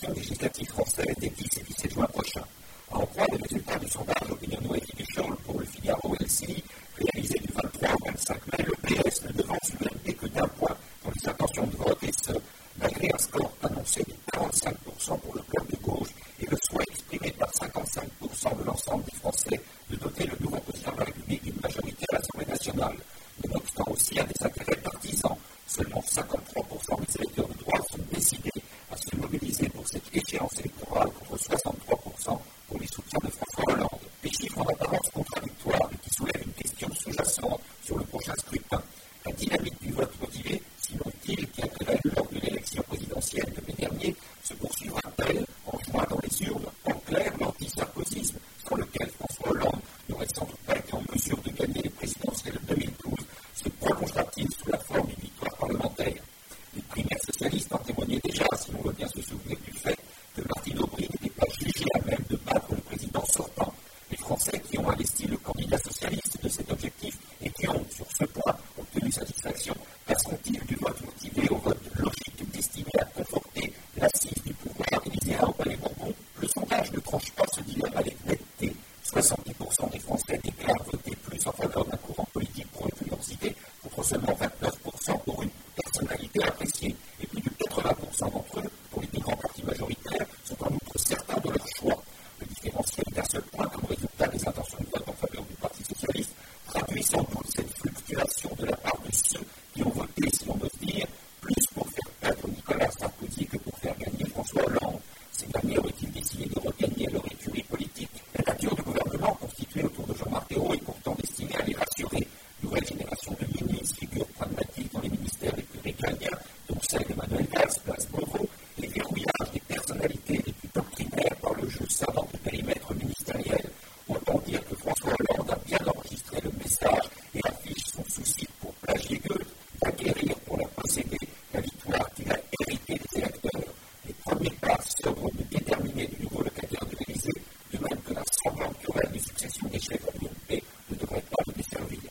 élections législatives françaises des 10 et 17 juin prochains. À en croire les résultats du sondage Opinion Edition pour le Figaro et LCI, réalisé du 23 au 25 mai, le PS ne devance l'UMP que d'un point dans les intentions de vote, et ce, malgré un score annoncé de 45% pour le bloc de gauche et le souhait exprimé par 55% de l'ensemble des Français de doter le nouveau président de la République d'une majorité à l'Assemblée nationale. Nonobstant aussi à des intérêts partisans, seulement 53% des électeurs de droite sont décidés à se mobiliser pour cette échéance électorale contre 63% pour les soutiens de François Hollande. Des chiffres en apparence contradictoires et qui soulèvent une question sous-jacente sur le prochain scrutin. La dynamique du vote motivé, sinon utile, qui a prévalu lors de l'élection présidentielle de mai dernier,